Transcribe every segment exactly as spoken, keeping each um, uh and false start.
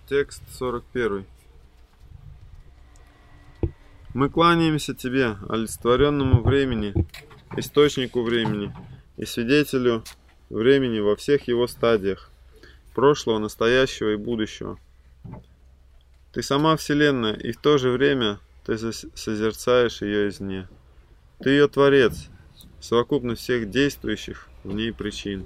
Текст сорок первый. Мы кланяемся Тебе, олицетворенному времени, источнику времени и свидетелю времени во всех его стадиях, прошлого, настоящего и будущего. Ты сама Вселенная, и в то же время Ты созерцаешь ее извне. Ты ее Творец, совокупность всех действующих в ней причин.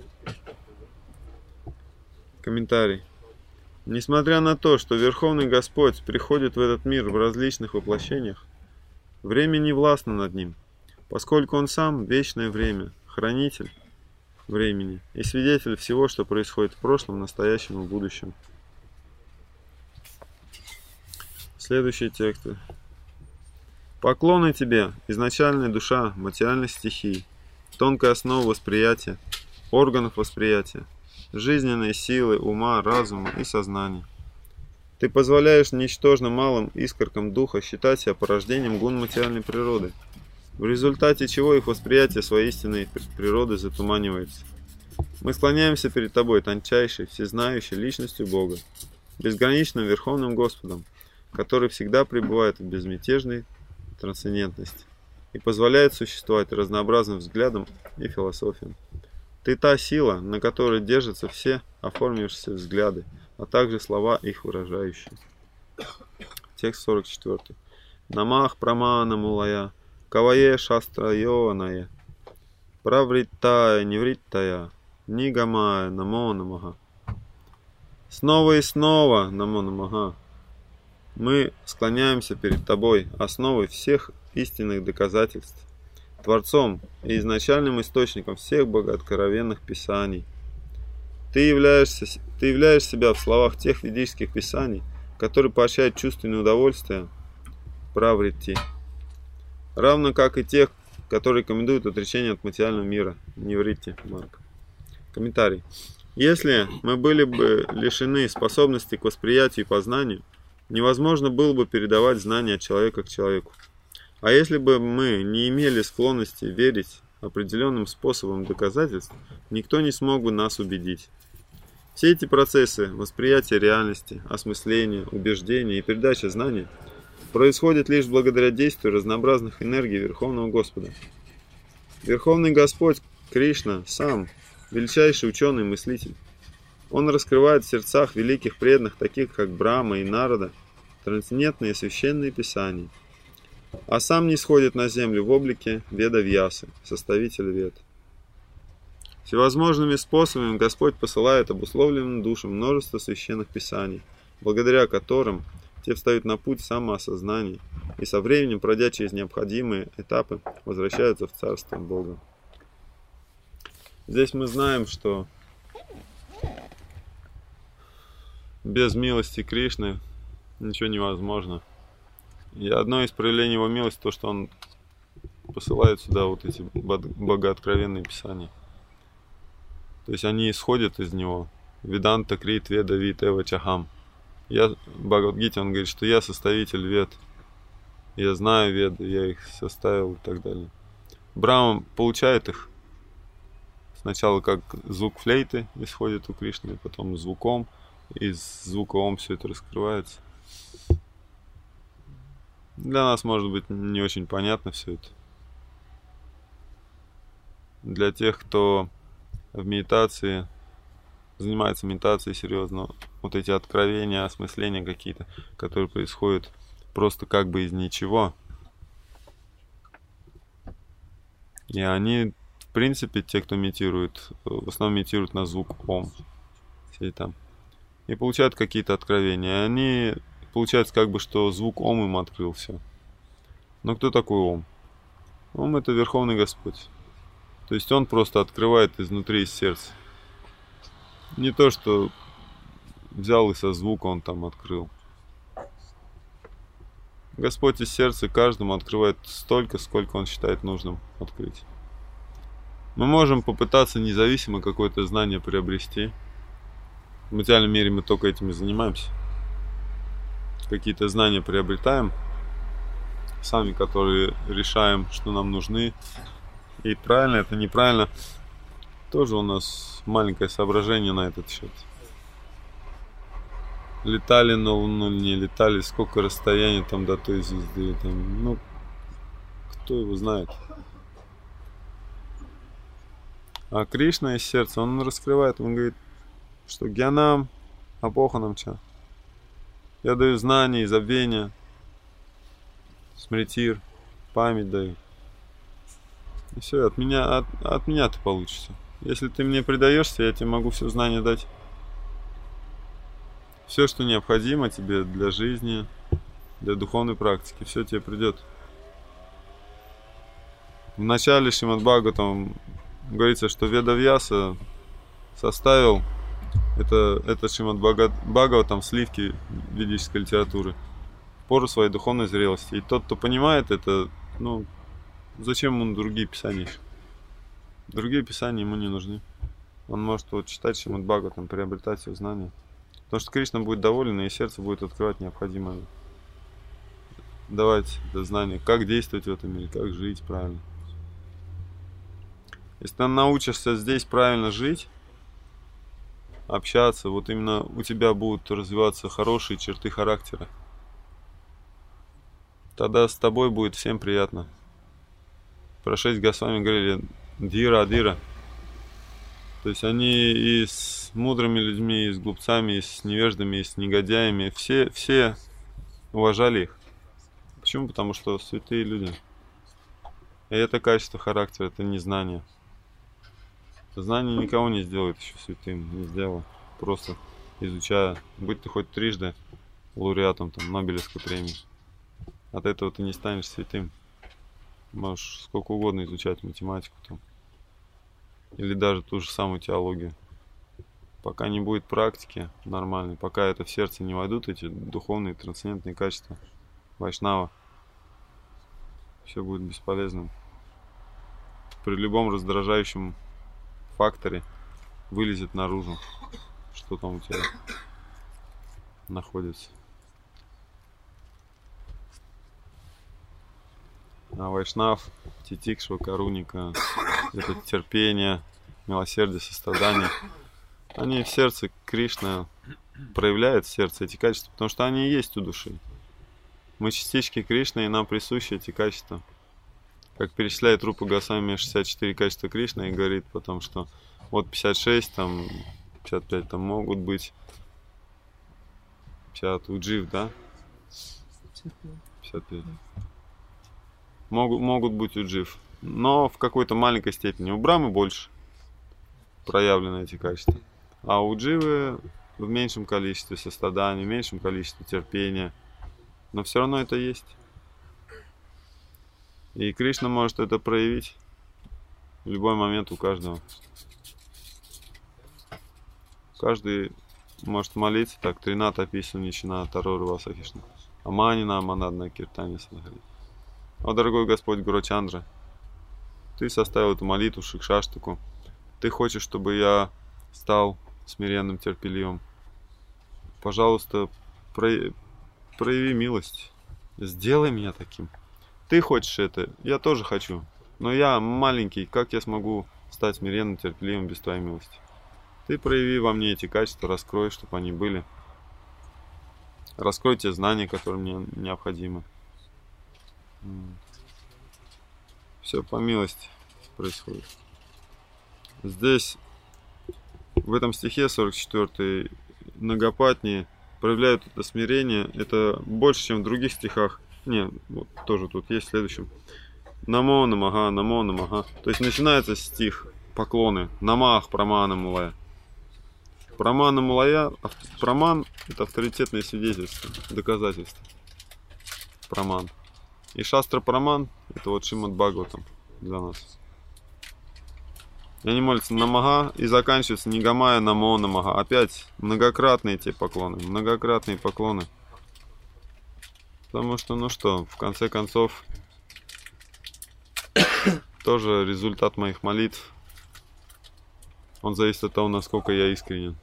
Комментарий. Несмотря на то, что Верховный Господь приходит в этот мир в различных воплощениях, время не властно над ним, поскольку Он сам вечное время, хранитель времени и свидетель всего, что происходит в прошлом, настоящем и будущем. Следующие тексты. Поклоны Тебе, изначальная душа материальных стихий, тонкая основа восприятия, органов восприятия, жизненные силы ума, разума и сознания. Ты позволяешь ничтожно малым искоркам духа считать себя порождением гун материальной природы, в результате чего их восприятие своей истинной природы затуманивается. Мы склоняемся перед Тобой, тончайшей, всезнающей личностью Бога, безграничным Верховным Господом, который всегда пребывает в безмятежной трансцендентности и позволяет существовать разнообразным взглядам и философиям. Ты та сила, на которой держатся все оформившиеся взгляды, а также слова их выражающие. Текст сорок четвёртый. Намах прамана мулая, кавае шастра йоаная, правриттая невриттая, нигамая намо намага. Снова и снова намо намага. Мы склоняемся перед Тобой, основой всех истинных доказательств, Творцом и изначальным источником всех богооткровенных писаний. Ты являешься, ты являешь себя в словах тех ведических писаний, которые поощряют чувственное удовольствие, правритти, равно как и тех, которые рекомендуют отречение от материального мира, невритти, Марк. Комментарий. Если мы были бы лишены способности к восприятию и познанию, невозможно было бы передавать знания от человека к человеку. А если бы мы не имели склонности верить определенным способом доказательств, никто не смог бы нас убедить. Все эти процессы восприятия реальности, осмысления, убеждения и передачи знаний происходят лишь благодаря действию разнообразных энергий Верховного Господа. Верховный Господь Кришна сам величайший ученый и мыслитель. Он раскрывает в сердцах великих преданных, таких как Брахма и Нарада, трансцендентные священные писания, а сам не сходит на землю в облике Веда-Вьясы, составителя Вед. Всевозможными способами Господь посылает обусловленным душам множество священных писаний, благодаря которым те встают на путь самоосознания и со временем, пройдя через необходимые этапы, возвращаются в Царство Бога. Здесь мы знаем, что без милости Кришны ничего невозможно. И одно из проявлений его милости то, что он посылает сюда вот эти богооткровенные писания. То есть они исходят из него. Веданта крит веда витева чахам. Я, в Бхагавад-гите он говорит, что я составитель вед. Я знаю веды, я их составил и так далее. Брахма получает их. Сначала как звук флейты исходит у Кришны, потом звуком. Из звука ом все это раскрывается. Для нас, может быть, не очень понятно все это. Для тех, кто в медитации, занимается медитацией серьезно, вот эти откровения, осмысления какие-то, которые происходят просто как бы из ничего. И они, в принципе, те, кто медитирует, в основном медитируют на звук ом. Все там. И получают какие-то откровения. И они, получается, как бы, что звук ом им открыл все. Но кто такой ом? Ом — это Верховный Господь. То есть он просто открывает изнутри, из сердца. Не то, что взял и со звука он там открыл. Господь из сердца каждому открывает столько, сколько он считает нужным открыть. Мы можем попытаться независимо какое-то знание приобрести. В материальном мире мы только этим и занимаемся. Какие-то знания приобретаем, сами которые решаем, что нам нужны. И правильно это, неправильно. Тоже у нас маленькое соображение на этот счет. летали на Луну, не летали, сколько расстояний там до той звезды, там, ну, кто его знает. А Кришна из сердца, он раскрывает, он говорит, что гьянам апоханам ча. Я даю знания и забвения, смритир, память даю. И все, от меня, от, от меня ты получится. Если ты мне предаешься, я тебе могу все знания дать. Все, что необходимо тебе для жизни, для духовной практики, все тебе придет. В начале Шримад Бхагаватам говорится, что Ведавьяса составил это, это Шримад Бхагаватам сливки ведической литературы в пору своей духовной зрелости. И тот, кто понимает это, ну, зачем ему другие писания? Другие писания ему не нужны. Он может вот читать Шримад Бхагаватам, приобретать его знания. Потому что Кришна будет доволен, и сердце будет открывать необходимое. Давать это знание, как действовать в этом мире, как жить правильно. Если ты научишься здесь правильно жить, общаться, вот именно у тебя будут развиваться хорошие черты характера. Тогда с тобой будет всем приятно. Про шесть Госвами говорили «Дира, Адира». То есть они и с мудрыми людьми, и с глупцами, и с невеждами, и с негодяями, все, все уважали их. Почему? Потому что святые люди. И это качество характера, это не знание. Знание никого не сделает еще святым, не сделал. Просто изучая, будь ты хоть трижды лауреатом там, Нобелевской премии. От этого ты не станешь святым. Можешь сколько угодно изучать математику там. Или даже ту же самую теологию. Пока не будет практики нормальной, пока это в сердце не войдут, эти духовные трансцендентные качества вайшнава, все будет бесполезным. При любом раздражающем факторе вылезет наружу, что там у тебя находится. А вайшнав, титикшва, каруника, это терпение, милосердие, сострадание, они в сердце Кришна проявляют в сердце эти качества, потому что они и есть у души. Мы частички Кришны, и нам присущи эти качества. Как перечисляет Рупа Госвами шестьдесят четыре качества Кришны и говорит потом, что вот пятьдесят шесть, там, пятьдесят пять там могут быть, пятьдесят у джив, да? пятьдесят пять. Могут, могут быть у джив, но в какой-то маленькой степени. У Брамы больше проявлены эти качества. А у дживы в меньшем количестве сострадания, в меньшем количестве терпения. Но все равно это есть. И Кришна может это проявить в любой момент у каждого. Каждый может молиться, так, Тринат описан, Ничина, Тарору Васахишна, Аманина, Аманадна, Киртани, Санахари. О, дорогой Господь Гурачандра, ты составил эту молитву, Шикшаштаку. Ты хочешь, чтобы я стал смиренным, терпеливым. Пожалуйста, прояви, прояви милость. Сделай меня таким. Ты хочешь это, я тоже хочу. Но я маленький, как я смогу стать смиренным, терпеливым без твоей милости? Ты прояви во мне эти качества, раскрой, чтобы они были. Раскрой те знания, которые мне необходимы. Все по милости происходит. Здесь, в этом стихе сорок четвёртый, Нагапатни проявляют это смирение. Это больше, чем в других стихах. Не, вот тоже тут есть в следующем. Намо намага, намо намага. То есть начинается стих поклоны. Намах прамана мулая. Прамана мулая. Праман — это авторитетное свидетельство, доказательство. Праман. И Шастра Праман — это вот Шримад Бхагаватам для нас. И они молятся намага и заканчиваются нигамая намо намага. Опять многократные те поклоны, многократные поклоны. Потому что, ну что, в конце концов, тоже результат моих молитв, он зависит от того, насколько я искренен.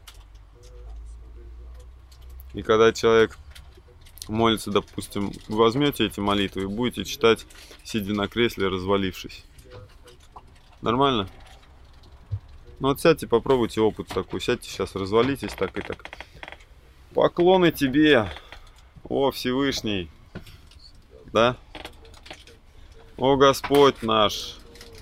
И когда человек молится, допустим, вы возьмете эти молитвы и будете читать, сидя на кресле, развалившись. Нормально? Ну вот сядьте, попробуйте опыт такой. Сядьте сейчас, развалитесь так и так. Поклоны тебе, о Всевышний, да? О Господь наш.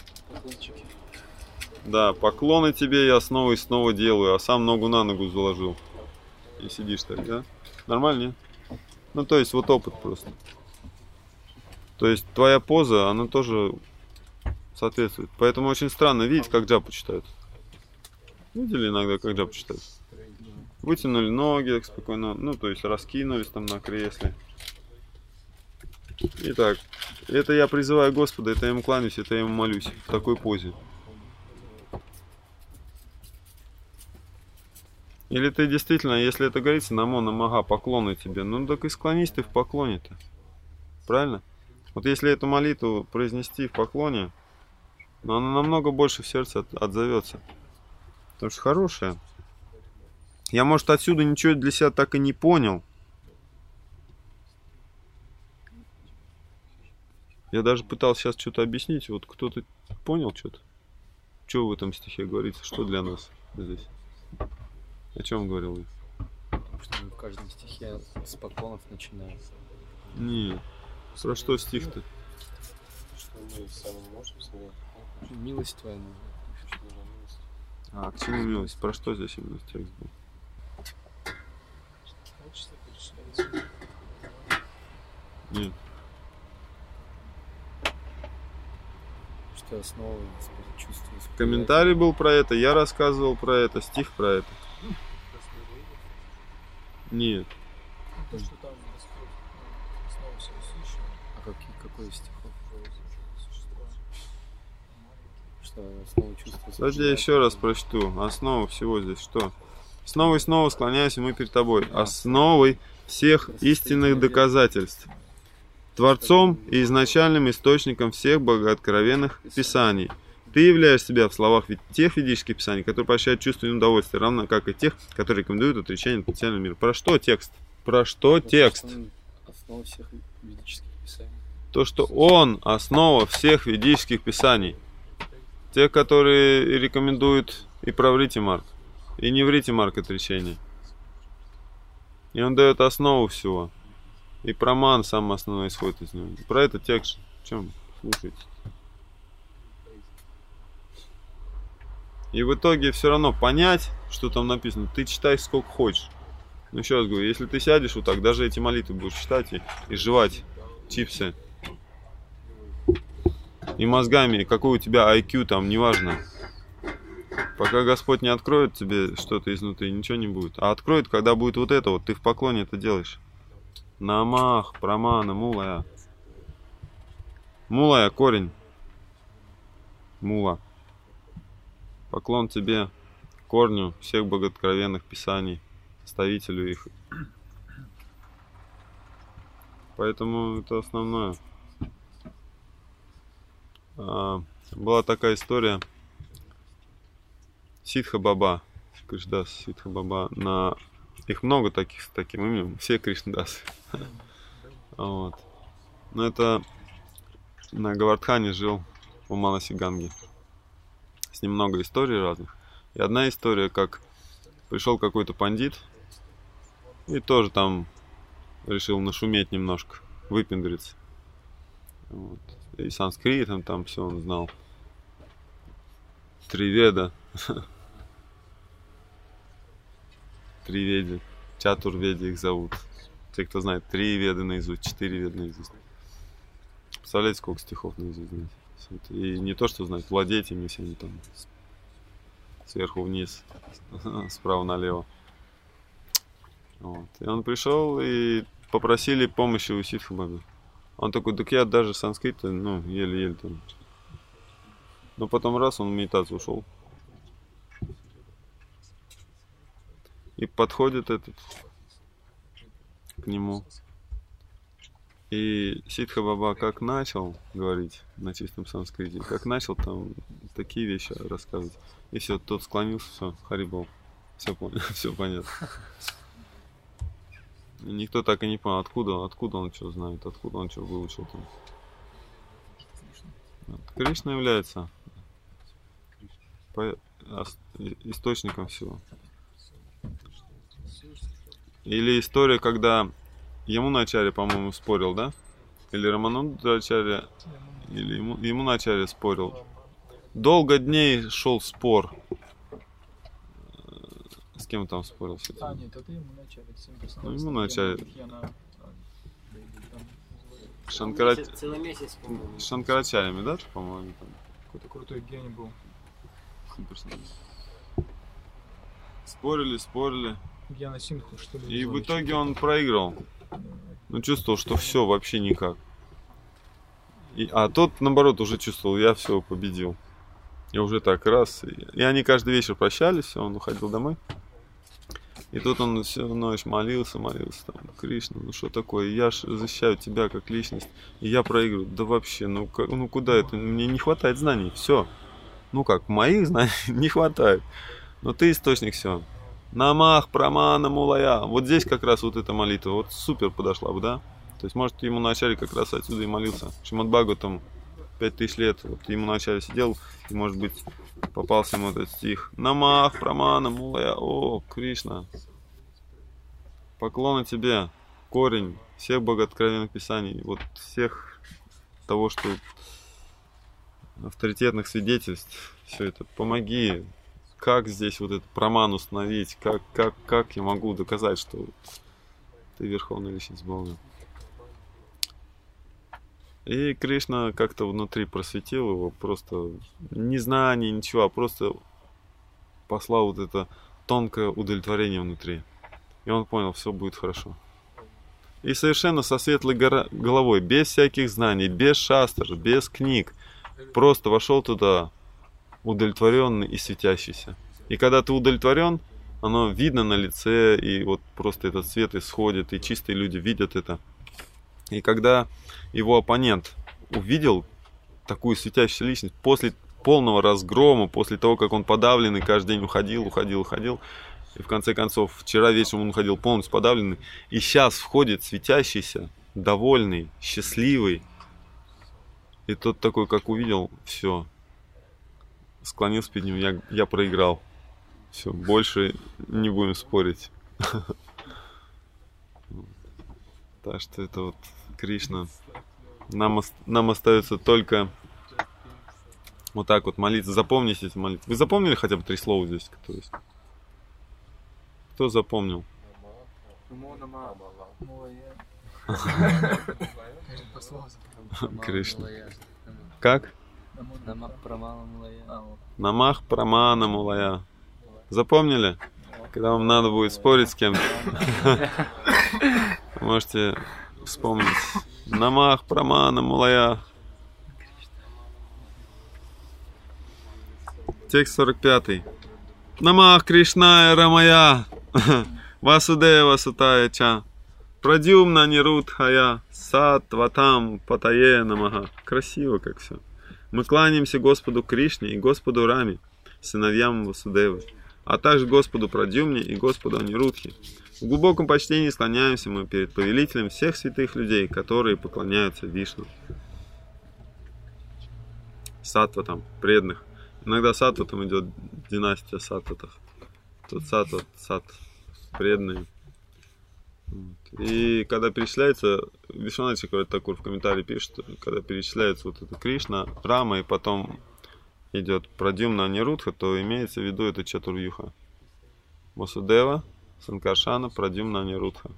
Да, поклоны тебе я снова и снова делаю, а сам ногу на ногу заложил. И сидишь так, да? Нормально, нет? Ну, то есть, вот опыт просто. То есть, твоя поза, она тоже соответствует. Поэтому очень странно видеть, как джапу читают. Видели иногда, как джапу читают? Вытянули ноги так спокойно, ну, то есть, раскинулись там на кресле. Итак, это я призываю Господа, это я ему кланяюсь, это я ему молюсь в такой позе. Или ты действительно, если это говорится, намо, намага, поклоны тебе, ну так и склонись ты в поклоне-то. Правильно? Вот если эту молитву произнести в поклоне, но она намного больше в сердце от, отзовется. Потому что хорошая. Я, может, отсюда ничего для себя так и не понял. Я даже пытался сейчас что-то объяснить. Вот кто-то понял что-то? Что в этом стихе говорится? Что для нас здесь? О чем говорил я? Что мы в каждом стихе с поклонов начинаем. Нет. Про что стих-то? Что мы сами не можем снять. Милость твоя нужна. А, к чему милость? Про что здесь именно текст был? Нет. Что основа чувства. Комментарий был про это, я рассказывал про это, стих про это. Нет. То, что там основа всего сущего. А какие, какой из стихов? Что основа чувства. Давайте я еще раз прочту. Основа всего здесь что? Снова и снова склоняемся мы перед тобой. Основой всех истинных доказательств. Творцом и изначальным источником всех богооткровенных писаний. Ты являешь себя в словах тех ведических писаний, которые поощряют чувственное удовольствие, равно как и тех, которые рекомендуют отречение от материального мира. Про что текст? Про что текст? Основа всех ведических писаний. То, что он основа всех ведических писаний. Те, которые рекомендуют и про врите Марк, и не врите Марк отречение. И он дает основу всего. И проман самый основной исходит из него. Про это текст. В чем слушайте? И в итоге все равно понять, что там написано, ты читай сколько хочешь. Ну еще раз говорю, если ты сядешь вот так, даже эти молитвы будешь читать и, и жевать чипсы. И мозгами, какой у тебя ай кью там, неважно. Пока Господь не откроет тебе что-то изнутри, ничего не будет. А откроет, когда будет вот это вот, ты в поклоне это делаешь. Намах, прамана, мулая. Мулая, корень. Мула. Поклон тебе, корню всех богооткровенных писаний, составителю их. Поэтому это основное. А, была такая история. Ситха Баба, Кришдас, Ситха Баба, на... их много таких с таким именем, все Кришнадасы. Вот. Но это на Гавардхане жил у Манаси Ганги. С ним много историй разных. И одна история, как пришел какой-то пандит и тоже там решил нашуметь немножко, выпендриться. Вот. И санскритом там все он знал. Три веда. Три веды. Чатурведи их зовут. Те, кто знает, три веды наизусть, четыре веды наизусть. Представляете, сколько стихов наизусть знать? И не то, что знать, владеть ими всеми там. Сверху вниз, справа налево. Вот. И он пришел и попросили помощи у Ситха Бабы. Он такой, так я даже санскрит, ну, еле-еле там. Но потом раз, он в медитацию ушел. И подходит этот к нему. И Ситха Баба как начал говорить на чистом санскрите, как начал там такие вещи рассказывать. И все, тот склонился, все, Харибол. Все понял, все понятно. И никто так и не понял, откуда, откуда он что знает, откуда он что выучил там. Вот. Кришна является по... источником всего. Или история, когда Ямуначарья, по-моему, спорил, да? Или Рамануджачарья, или ему, Ямуначарья спорил. Долго дней шел спор. С кем там спорил? С этим? А, нет, это ему начали. Ну, ему начали. Шанкара... Шанкара... Целый месяц, по-моему. С Шанкарачарями, да, по-моему? Там. Какой-то крутой гений был. Спорили, спорили. Гьяна Синху, что ли? И в называли, итоге что-то. он проиграл. Ну, чувствовал, что все вообще никак. И, а тот, наоборот, уже чувствовал, я все победил. Я уже так раз. И, и они каждый вечер прощались, он уходил домой. И тут он всю ночь молился, молился, там, Кришна, ну что такое, я ж защищаю тебя как личность, и я проигрываю. Да вообще, ну, как, ну куда это, мне не хватает знаний, все. Ну как, моих знаний не хватает. Но ты источник все. Намах, прамана, мулая. Вот здесь как раз вот эта молитва, вот супер подошла бы, да? То есть, может, ему вначале как раз отсюда и молился. Шримад Бхагаватам пять тысяч лет, вот ему вначале сидел, и, может быть, попался ему этот стих. Намах, прамана, мулая. О, Кришна. Поклоны тебе, корень всех богооткровенных писаний, вот всех того, что авторитетных свидетельств, все это. Помоги. Как здесь вот этот праман установить? Как, как, как я могу доказать, что ты верховная личность Бога? И Кришна как-то внутри просветил его, просто не знание, ничего, а просто послал вот это тонкое удовлетворение внутри. И он понял, все будет хорошо. И совершенно со светлой гора- головой, без всяких знаний, без шастр, без книг, просто вошел туда удовлетворенный и светящийся. И когда ты удовлетворен, оно видно на лице, и вот просто этот свет исходит, и чистые люди видят это. И когда его оппонент увидел такую светящуюся личность, после полного разгрома, после того, как он подавленный каждый день уходил, уходил, уходил, и в конце концов, вчера вечером он уходил полностью подавленный, и сейчас входит светящийся, довольный, счастливый, и тот такой, как увидел, все, склонился перед ним, я, я проиграл. Все, больше не будем спорить. Так что это вот Кришна. Нам, нам остается только вот так вот молиться. Запомните эти молитвы. Вы запомнили хотя бы три слова здесь, которые есть? Кто запомнил? Кришна. Как? Намах прамана мулая. Намах прамана мулая. Запомнили? Когда вам надо будет спорить с кем-то, можете вспомнить. Намах прамана мулая. Текст сорок пятый. Намах Кришная Рамая. Васудева Сутая Ча. Прадюмна Нирудхая. Сатватам Патае Намаха. Красиво как все. Мы кланяемся Господу Кришне и Господу Раме, сыновьям Васудевы, а также Господу Прадюмне и Господу Анирудхе. В глубоком почтении склоняемся мы перед повелителем всех святых людей, которые поклоняются Вишну. Сатватам, преданных. Иногда сатватам идет династия сатватов. Тут сатват, сат, преданные. И когда перечисляется, Вишванат Чакраварти в комментарии пишет, когда перечисляется вот это Кришна, Рама и потом идет Прадюмна Анирудха, то имеется в виду это Чатурьюха. Васудева, Санкаршана, Прадюмна Анирудха.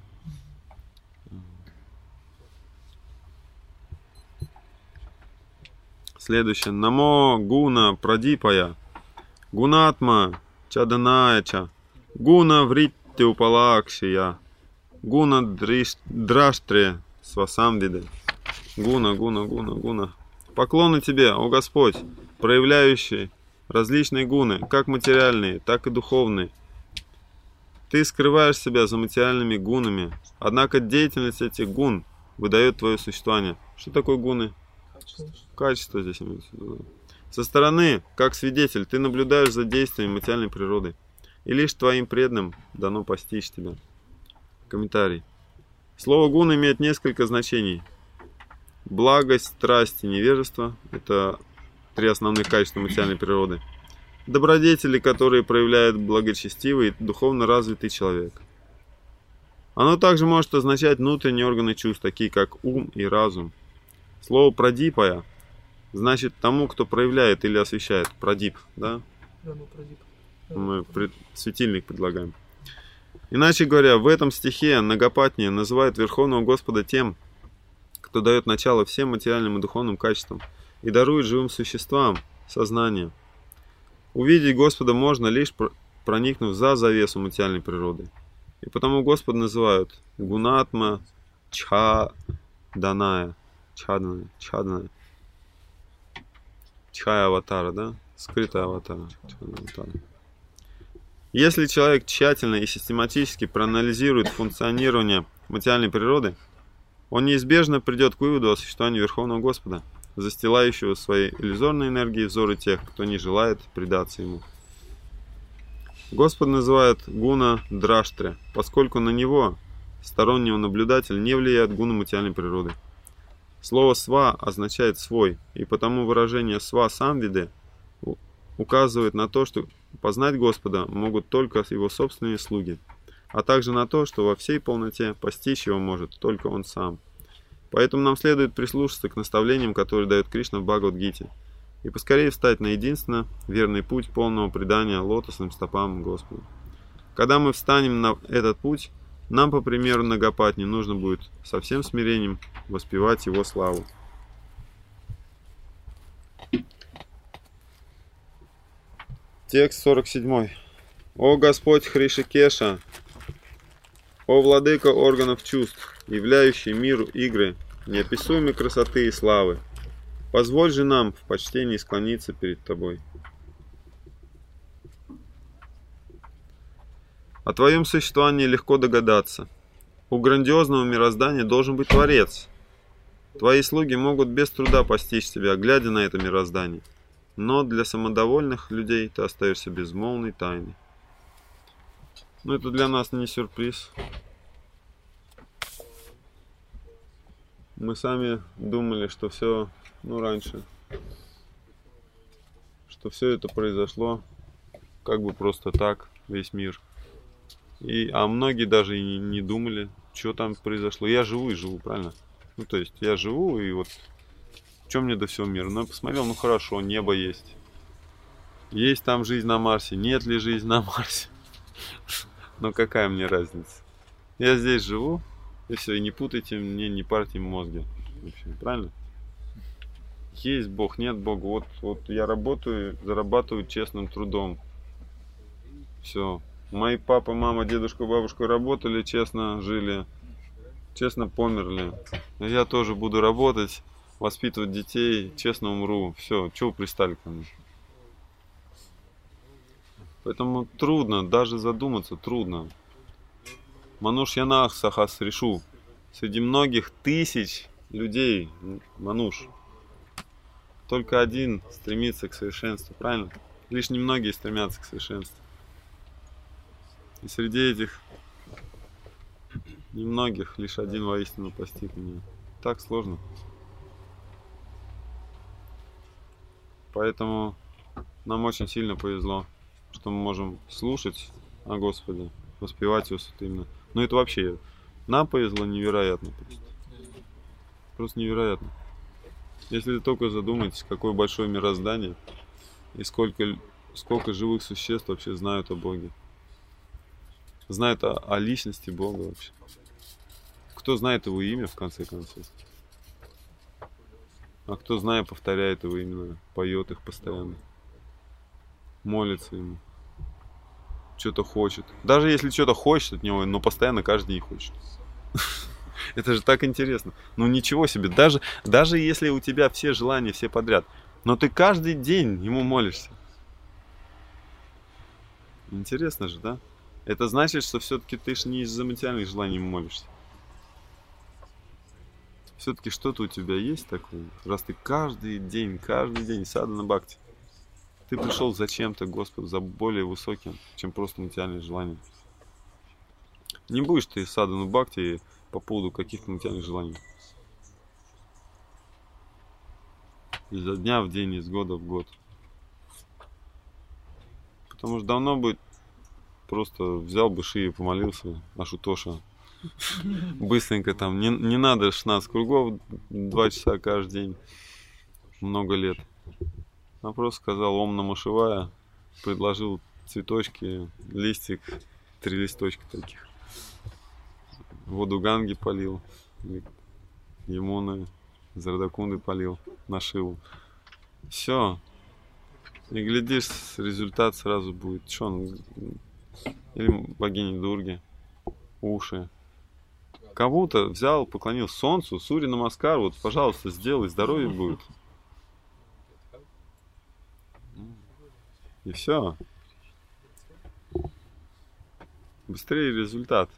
Следующее. Намо Гуна Прадипая. Гунатма Чаданаяча. Гуна Вритти Упалакшия. Гуна Драштре Свасамвиде. Гуна, гуна, гуна, гуна. Поклоны тебе, о Господь, проявляющий различные гуны, как материальные, так и духовные. Ты скрываешь себя за материальными гунами, однако деятельность этих гун выдает твое существование. Что такое гуны? Качество здесь имеется в виду. Со стороны, как свидетель, ты наблюдаешь за действиями материальной природы, и лишь твоим преданным дано постичь тебя. Комментарий. Слово гун имеет несколько значений. Благость, страсть и невежество – это три основных качества материальной природы. Добродетели, которые проявляет благочестивый, духовно развитый человек. Оно также может означать внутренние органы чувств, такие как ум и разум. Слово «прадипая» значит тому, кто проявляет или освещает. Прадип, да? Да, ну, продип. Мы пред... светильник предлагаем. Иначе говоря, в этом стихе Нагапатни называет Верховного Господа тем, кто дает начало всем материальным и духовным качествам и дарует живым существам сознание. Увидеть Господа можно лишь проникнув за завесу материальной природы. И потому Господа называют Гунатма Чхаданая. Чхаданая. Чхаданая. Чхая аватара, да? Скрытая аватара. аватара. Если человек тщательно и систематически проанализирует функционирование материальной природы, он неизбежно придет к выводу о существовании Верховного Господа, застилающего своей иллюзорной энергией взоры тех, кто не желает предаться ему. Господь называет гуна драштре, поскольку на него, стороннего наблюдателя, не влияет гуна материальной природы. Слово «сва» означает «свой», и потому выражение «сва самвиде» указывает на то, что познать Господа могут только его собственные слуги, а также на то, что во всей полноте постичь его может только он сам. Поэтому нам следует прислушаться к наставлениям, которые дает Кришна в Бхагавад-гите, и поскорее встать на единственно верный путь полного предания лотосным стопам Господу. Когда мы встанем на этот путь, нам, по примеру Нагапатни, нужно будет со всем смирением воспевать его славу. Текст сорок семь. «О Господь Хришикеша, о Владыка органов чувств, являющий миру игры неописуемой красоты и славы, позволь же нам в почтении склониться перед Тобой. О Твоем существовании легко догадаться. У грандиозного мироздания должен быть Творец. Твои слуги могут без труда постичь Тебя, глядя на это мироздание. Но для самодовольных людей ты остаешься безмолвной тайной». Ну, это для нас не сюрприз. Мы сами думали, что все, ну, раньше, что все это произошло как бы просто так, весь мир. И, а многие даже и не, не думали, что там произошло. Я живу и живу, правильно? Ну, то есть, я живу, и вот, что мне до всего мира? Ну, я посмотрел, ну, хорошо, небо есть. Есть там жизнь на Марсе, нет ли жизни на Марсе? Но какая мне разница? Я здесь живу, и все, и не путайте мне, не парьте мозги. Вообще, правильно? Есть Бог, нет Бога. Вот, вот я работаю, зарабатываю честным трудом. Все. Мои папа, мама, дедушка, бабушка работали, честно жили, честно померли. Я тоже буду работать, воспитывать детей, честно умру. Все, чего вы пристали ко мне? Поэтому трудно, даже задуматься трудно. Мануш янах сахас решу. Среди многих тысяч людей, Мануш, только один стремится к совершенству, правильно? Лишь немногие стремятся к совершенству. И среди этих немногих лишь один воистину постиг меня. Так сложно. Поэтому нам очень сильно повезло, что мы можем слушать о Господе, воспевать его именно. Но это вообще нам повезло невероятно просто. Просто невероятно. Если только задумайтесь, какое большое мироздание и сколько, сколько живых существ вообще знают о Боге. Знают о, о личности Бога вообще. Кто знает его имя, в конце концов. А кто, зная, повторяет его именно, поет их постоянно. Молится ему. Что-то хочет. Даже если что-то хочет от него, но постоянно каждый день хочет. Это же так интересно. Ну ничего себе. Даже, даже если у тебя все желания, все подряд, но ты каждый день ему молишься. Интересно же, да? Это значит, что все-таки ты ж не из-за материальных желаний ему молишься. Все-таки что-то у тебя есть такое, раз ты каждый день, каждый день садхана бхакти. Ты пришел зачем-то к Господу, за более высоким, чем просто материальные желания. Не будешь ты садхану бхакти по поводу каких-то материальных желаний. Изо дня в день, из года в год. Потому что давно бы просто взял бы Ши и помолился, Ашутоша, Быстренько там. Не, не надо шестнадцать кругов, два часа каждый день. Много лет. А просто сказал Ом Нама Шивая, предложил цветочки, листик, три листочка таких. Воду Ганги полил, Ямуны, Зардакунды полил на Шиву. Все. И глядишь, результат сразу будет. Что он? Или богини Дурги. Уши. Кого-то взял, поклонил солнцу, Сури Намаскар, вот, пожалуйста, сделай, здоровье будет. И все. Быстрее результат.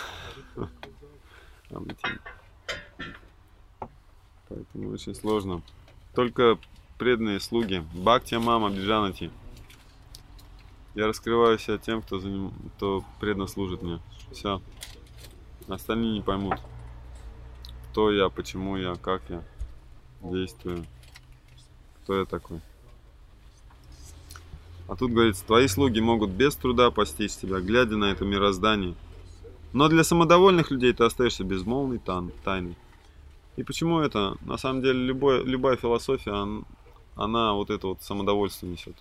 Поэтому очень сложно. Только преданные слуги. Бхактия мама Биджанати. Я раскрываю себя тем, кто, за ним, кто преданно служит мне. Все. Остальные не поймут, кто я, почему я, как я действую, кто я такой. А тут говорится, твои слуги могут без труда постичь тебя, глядя на это мироздание. Но для самодовольных людей ты остаешься безмолвной тайной. И почему это? На самом деле любой, любая философия, она, она вот это вот самодовольство несет.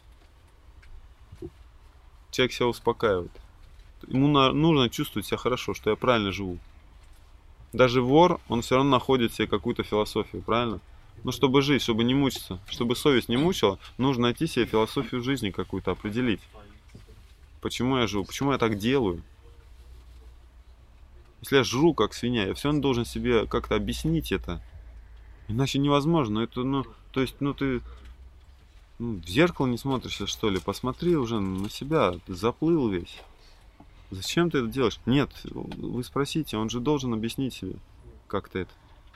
Человек себя успокаивает. Ему на, нужно чувствовать себя хорошо, что я правильно живу. Даже вор, он все равно находит себе какую-то философию, правильно? Но чтобы жить, чтобы не мучиться, чтобы совесть не мучила, нужно найти себе философию жизни какую-то, определить. Почему я живу, почему я так делаю. Если я жру как свинья, я все равно должен себе как-то объяснить это. Иначе невозможно. Это, ну, то есть, ну ты ну, в зеркало не смотришься, что ли? Посмотри уже на себя, ты заплыл весь. Зачем ты это делаешь? Нет, вы спросите, он же должен объяснить себе, как ты это.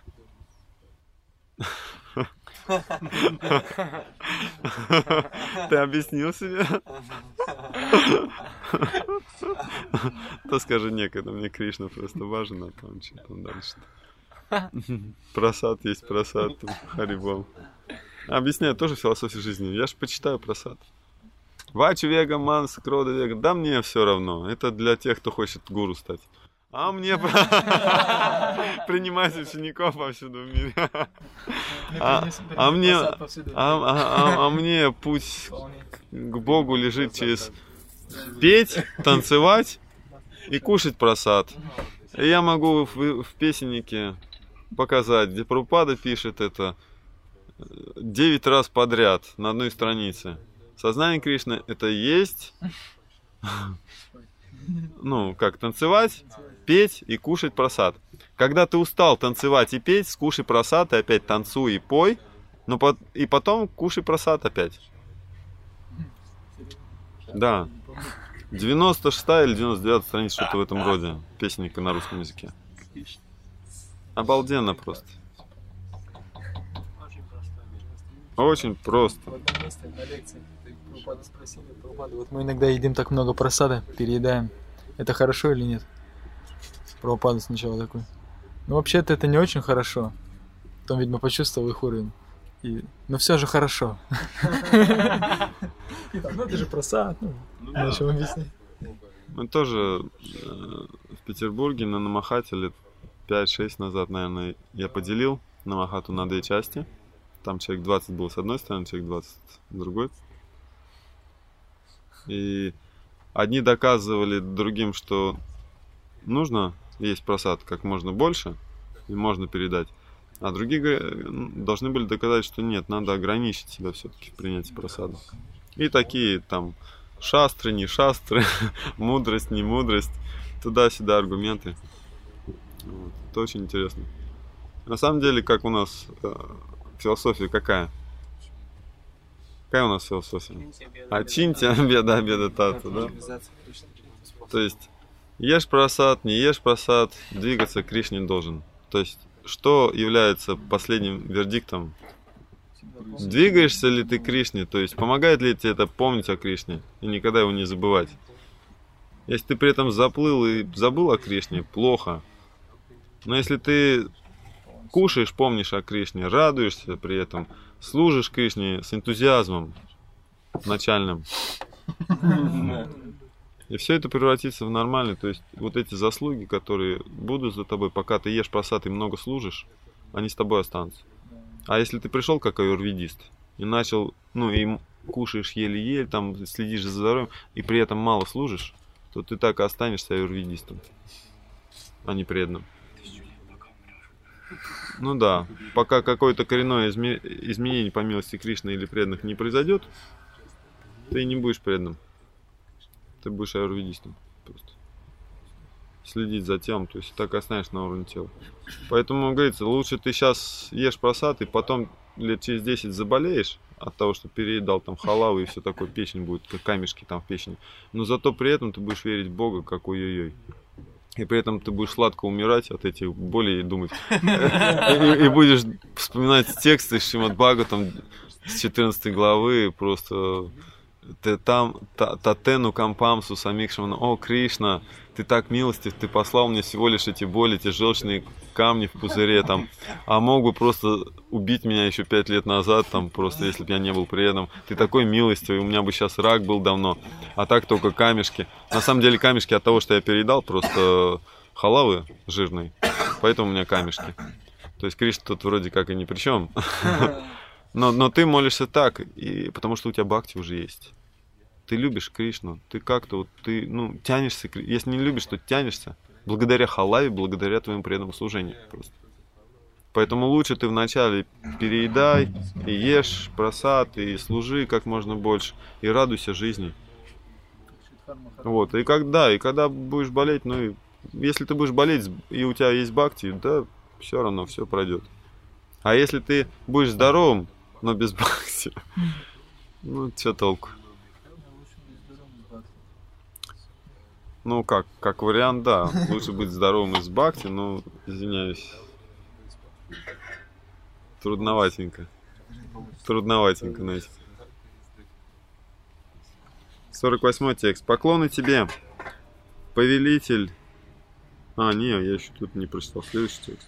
Ты объяснил себе? То скажи некогда, мне Кришна просто важен, а там что там дальше. Просад есть просад, Харибол. Объясняю тоже философию жизни. Я же почитаю просад. Вачу вега, манса, крода вега. Да мне все равно. Это для тех, кто хочет гуру стать. А мне принимать учеников повсюду в мире. А, а мне, а, а, а мне путь к Богу лежит через петь, танцевать и кушать просад. И я могу в, в песеннике показать, где Прабхупада пишет это девять раз подряд на одной странице. Сознание Кришны — это есть, ну, как танцевать, петь и кушать просад. Когда ты устал танцевать и петь, скушай просад и опять танцуй и пой, но по... и потом кушай просад опять. Да. девяносто шестая или девяносто девятая страница, что-то в этом роде. Песенника на русском языке. Обалденно просто. Очень просто. В одном месте на лекции Прабхупада спросили, Прабхупада, вот мы иногда едим так много просада, переедаем. Это хорошо или нет? Прабхупада сначала такой. Ну вообще-то это не очень хорошо. Потом, видимо, почувствовал их уровень. И... Но все же хорошо. И там, ну это же просад. Ну, начал объяснять. Мы тоже в Петербурге на Намахате лет пять-шесть назад, наверное, я поделил Намахату на две части. Там человек двадцать было с одной стороны, человек двадцать с другой. И одни доказывали другим, что нужно есть просад как можно больше, и можно передать. А другие должны были доказать, что нет, надо ограничить себя все-таки в принятии просада. И такие там шастры, не шастры, мудрость, не мудрость, туда-сюда аргументы. Вот. Это очень интересно. На самом деле, как у нас э, философия какая? Какая у нас философия? Ачинтия, беда, беда, тата, да? То есть, ешь просад, не ешь просад, двигаться к Кришне должен. То есть, что является последним вердиктом? Двигаешься ли ты к Кришне? То есть, помогает ли тебе это помнить о Кришне и никогда его не забывать? Если ты при этом заплыл и забыл о Кришне, плохо. Но если ты кушаешь, помнишь о Кришне, радуешься при этом, служишь Кришне с энтузиазмом начальным, И все это превратится в нормальное. То есть вот эти заслуги, которые будут за тобой, пока ты ешь просад и много служишь, они с тобой останутся. А если ты пришел как аюрведист и начал, ну и кушаешь еле-еле, там следишь за здоровьем, и при этом мало служишь, то ты так и останешься аюрведистом, а не преданным. Ну да, пока какое-то коренное изме... изменение по милости Кришны или преданных не произойдет, ты не будешь преданным. Ты будешь аюрведистом просто. Следить за телом, то есть так и останешься на уровне тела. Поэтому, говорится, лучше ты сейчас ешь просад, и потом лет через десять заболеешь от того, что переедал там халаву и все такое, печень будет, как камешки там в печени. Но зато при этом ты будешь верить в Бога, как ой-ой-ой. И при этом ты будешь сладко умирать от этих болей и думать. И, и будешь вспоминать тексты из Шримад Бхагаватам с четырнадцатой главы, просто там татену кампамсу самикшамана. О, Кришна, ты так милостив, ты послал мне всего лишь эти боли, эти желчные камни в пузыре, там, а мог бы просто убить меня еще пять лет назад, там, просто, если бы я не был преданным. Ты такой милостивый, у меня бы сейчас рак был давно, а так только камешки. На самом деле камешки от того, что я переедал, просто халавы жирной, поэтому у меня камешки. То есть Кришна тут вроде как и ни при чем. Но, но ты молишься так, и, потому что у тебя бхакти уже есть. Ты любишь Кришну, ты как-то вот, ты, ну, тянешься, если не любишь, то тянешься, благодаря халаве, благодаря твоему преданному служению просто. Поэтому лучше ты вначале переедай, и ешь просад, и служи как можно больше, и радуйся жизни. Вот, и когда, и когда будешь болеть, ну, и, если ты будешь болеть, и у тебя есть бхакти, да, все равно все пройдет. А если ты будешь здоровым, но без бхакти, ну, что толку? Ну, как, как вариант, да. Лучше быть здоровым из бхакти, но, извиняюсь, трудноватенько. Трудноватенько, знаете. сорок восьмой текст. Поклоны тебе, повелитель. А, не, я еще тут не прочитал следующий текст.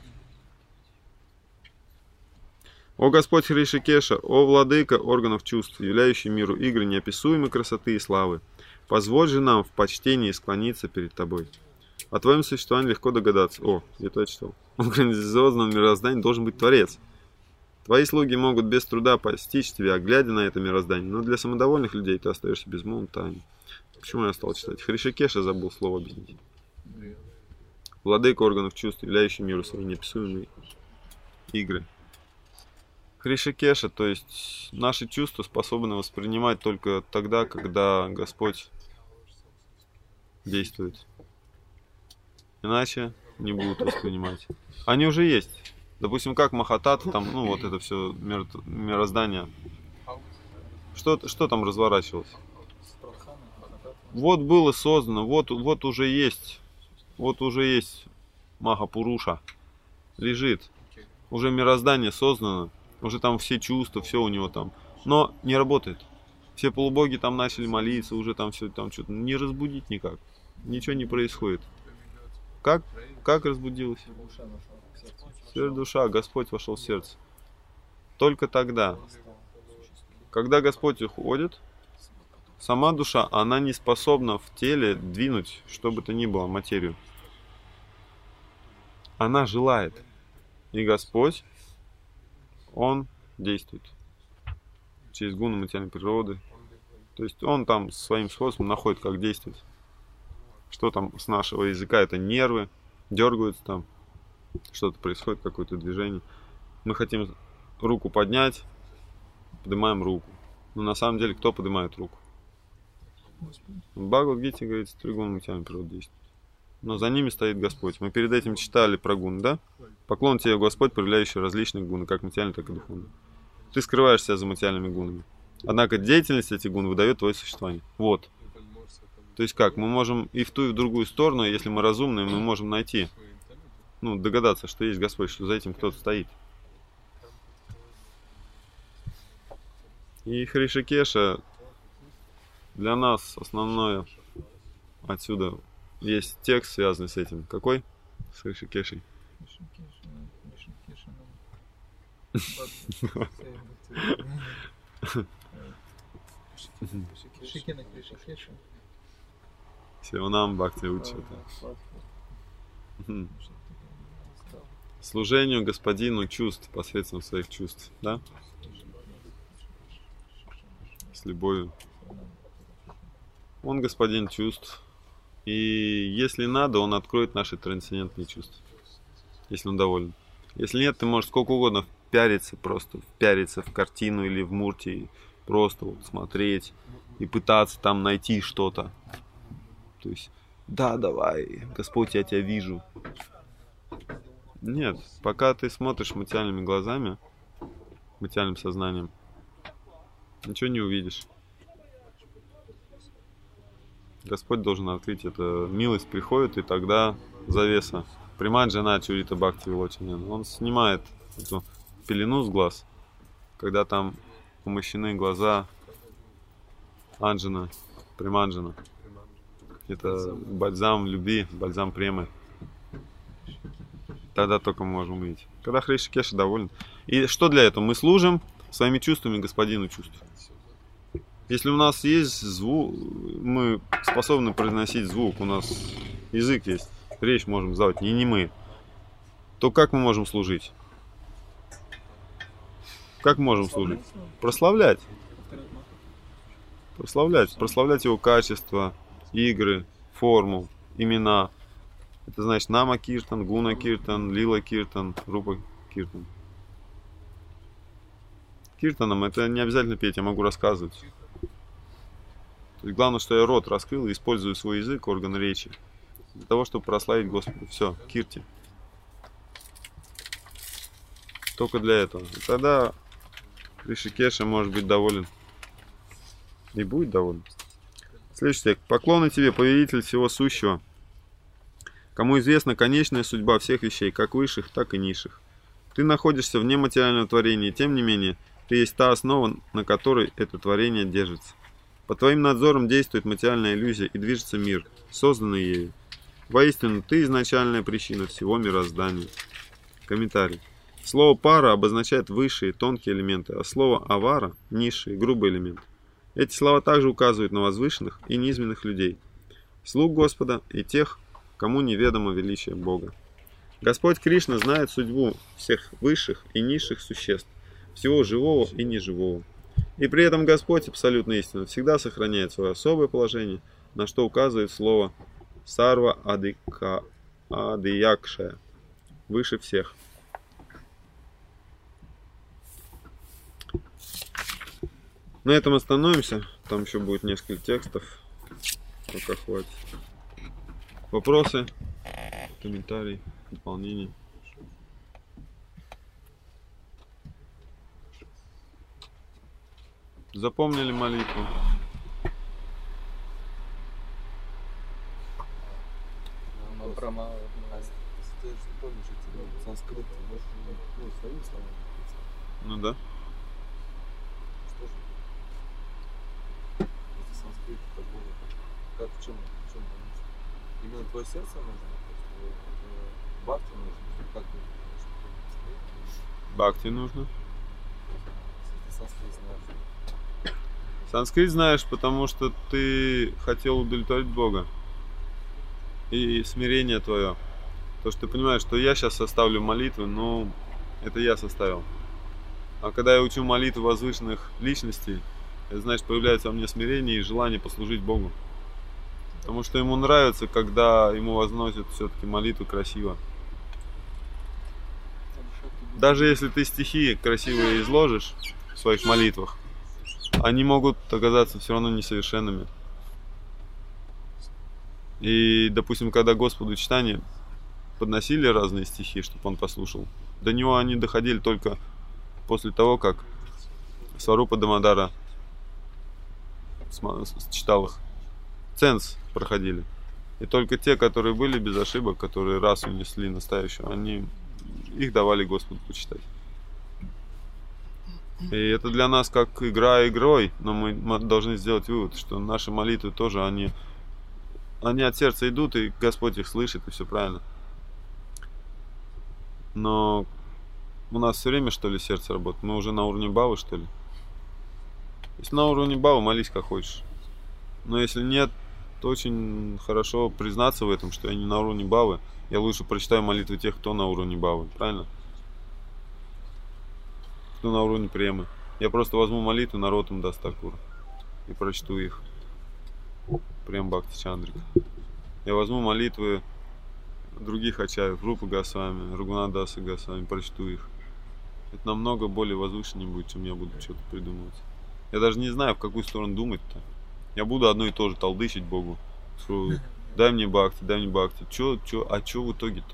О Господь Хришикеша, о Владыка органов чувств, являющий миру игры неописуемой красоты и славы, позволь же нам в почтении склониться перед Тобой. О Твоем существовании легко догадаться. О, это я читал. В грандиозном мироздании должен быть Творец. Твои слуги могут без труда постичь Тебя, глядя на это мироздание, но для самодовольных людей ты остаешься безмолвным тайным. Почему я стал читать? Хришикеша забыл слово объяснить. Владыка органов чувств, являющий миру свои неописуемые игры. Хришикеша, то есть наши чувства способны воспринимать только тогда, когда Господь действует. Иначе не будут воспринимать. Они уже есть. Допустим, как Махатата, там, ну вот это все мир, мироздание. Что, что там разворачивалось? Вот было создано, вот, вот уже есть. Вот уже есть Махапуруша. Лежит. Уже мироздание создано. Уже там все чувства, все у него там. Но не работает. Все полубоги там начали молиться, уже там все там что-то. Не разбудить никак. Ничего не происходит. Как? Как разбудилось? Сердце душа, Господь вошел в сердце. Только тогда. Когда Господь уходит, сама душа, она не способна в теле двинуть, что бы то ни было, материю. Она желает. И Господь, Он действует через гуны материальной природы. То есть Он там своим способом находит, как действовать. Что там с нашего языка? Это нервы, дергаются там, что-то происходит, какое-то движение. Мы хотим руку поднять, поднимаем руку. Но на самом деле кто поднимает руку? В Бхагавад-гите говорится, три гуна материальной природы действуют. Но за ними стоит Господь. Мы перед этим читали про гуны, да? Поклон тебе, Господь, проявляющий различные гуны, как материальные, так и духовные. Ты скрываешь себя за материальными гунами. Однако деятельность этих гун выдает твое существование. Вот. То есть как? Мы можем и в ту, и в другую сторону, если мы разумные, мы можем найти, ну, догадаться, что есть Господь, что за этим кто-то стоит. И Хришикеша для нас основное отсюда есть текст, связанный с этим. Какой? С Хришикешей. Сиванам Бхакти Уччата. Мгм. Служению Господину чувств посредством своих чувств, да? С любовью. Он господин чувств. И если надо, он откроет наши трансцендентные чувства. Если он доволен. Если нет, ты можешь сколько угодно впяриться просто, впяриться в картину или в мурти, просто вот смотреть и пытаться там найти что-то. То есть, да, давай, Господь, я тебя вижу. Нет, пока ты смотришь материальными глазами, материальным сознанием, ничего не увидишь. Господь должен открыть это. Милость приходит, и тогда завеса. Примаджана Чурита Бхакти Вилочанен. Он снимает эту пелену с глаз, когда там умощены глаза Анджана, Приманджана. Это бальзам любви, бальзам премы. Тогда только мы можем увидеть. Когда Хришикеша доволен. И что для этого? Мы служим своими чувствами Господину чувств. Если у нас есть звук, мы способны произносить звук, у нас язык есть, речь можем сдавать, не немые, то как мы можем служить? Как мы можем служить? Прославлять. Прославлять. Прославлять его качество, игры, форму, имена. Это значит Нама Киртан, Гуна Киртан, Лила Киртан, Рупа Киртан. Киртаном это не обязательно петь, я могу рассказывать. То есть главное, что я рот раскрыл и использую свой язык, орган речи, для того, чтобы прославить Господа. Все, кирти. Только для этого. И тогда Ришикеша может быть доволен. И будет доволен. Следующий текст. Поклоны тебе, повелитель всего сущего, кому известна конечная судьба всех вещей, как высших, так и низших. Ты находишься вне материального творения, тем не менее, ты есть та основа, на которой это творение держится. Под твоим надзором действует материальная иллюзия и движется мир, созданный ею. Воистину, ты изначальная причина всего мироздания. Комментарий. Слово пара обозначает высшие, тонкие элементы, а слово авара – низшие, грубые элементы. Эти слова также указывают на возвышенных и низменных людей, слуг Господа и тех, кому неведомо величие Бога. Господь Кришна знает судьбу всех высших и низших существ, всего живого и неживого. И при этом Господь, абсолютно истинно, всегда сохраняет свое особое положение, на что указывает слово «сарва адика адиякшая» – выше всех. На этом остановимся. Там еще будет несколько текстов. Пока хватит. Вопросы, комментарии, дополнения. Запомнили молитву? Но про мало. Если ты же не помнишь, эти санскрит, ты можешь, ну, своими словами написать. Ну да. Что же? Если санскрит, то было. Как, в чем, в чем молиться? Именно твое сердце нужно? Бхакти нужно? Как нужно? Бхакти нужно. Если ты санскрит знаешь. Санскрит знаешь, потому что ты хотел удовлетворить Бога. И смирение твое. То, что ты понимаешь, что я сейчас составлю молитву, но это я составил. А когда я учу молитву возвышенных личностей, это значит, появляется во мне смирение и желание послужить Богу. Потому что ему нравится, когда ему возносят все-таки молитву красиво. Даже если ты стихи красивые изложишь в своих молитвах, они могут оказаться все равно несовершенными. И, допустим, когда Господу читание подносили разные стихи, чтобы он послушал, до него они доходили только после того, как Сварупа Дамодара читал их. Ценз проходили. И только те, которые были без ошибок, которые раз унесли настоящую, они их давали Господу почитать. И это для нас как игра игрой, но мы должны сделать вывод, что наши молитвы тоже, они, они от сердца идут, и Господь их слышит, и все правильно. Но у нас все время, что ли, сердце работает? Мы уже на уровне бавы, что ли? Если на уровне бавы, молись как хочешь. Но если нет, Это очень хорошо признаться в этом, что я не на уровне Бавы. Я лучше прочитаю молитвы тех, кто на уровне Бавы. Правильно? Кто на уровне Премы. Я просто возьму молитву Нароттам Дастакура и прочту их. Прем Бхакти Чандрика. Я возьму молитвы других ачарьев, Рупы Госвами, Рагунатдаса Госвами, прочту их. Это намного более возвышеннее будет, чем я буду что-то придумывать. Я даже не знаю, в какую сторону думать-то. Я буду одно и то же толдычить Богу. Что дай мне бхакти, дай мне бхакти. Чё, чё, а чё в итоге-то?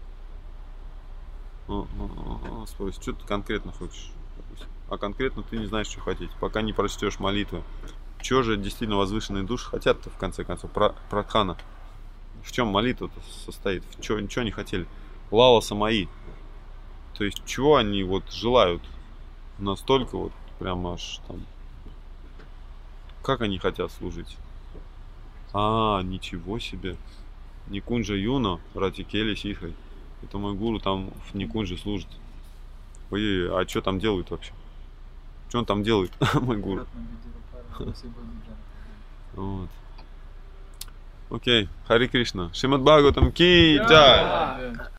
Спросит, что ты конкретно хочешь? А конкретно ты не знаешь, что хотеть. Пока не прочтешь молитвы. Чё же действительно возвышенные души хотят-то, в конце концов? Прадхана. В чем молитва-то состоит? В чё, ничего не хотели? Лаласа мои. То есть, чего они вот желают? Настолько вот, прям аж там... Как они хотят служить? А, ничего себе. Никунджа Юно, Ратикели Сихой. Это мой гуру там в Никунже служит. Ой, а что там делают вообще? Что он там делает, мой гуру? Вот. Окей, Хари Кришна. Шримад Бхагаватам ки джай.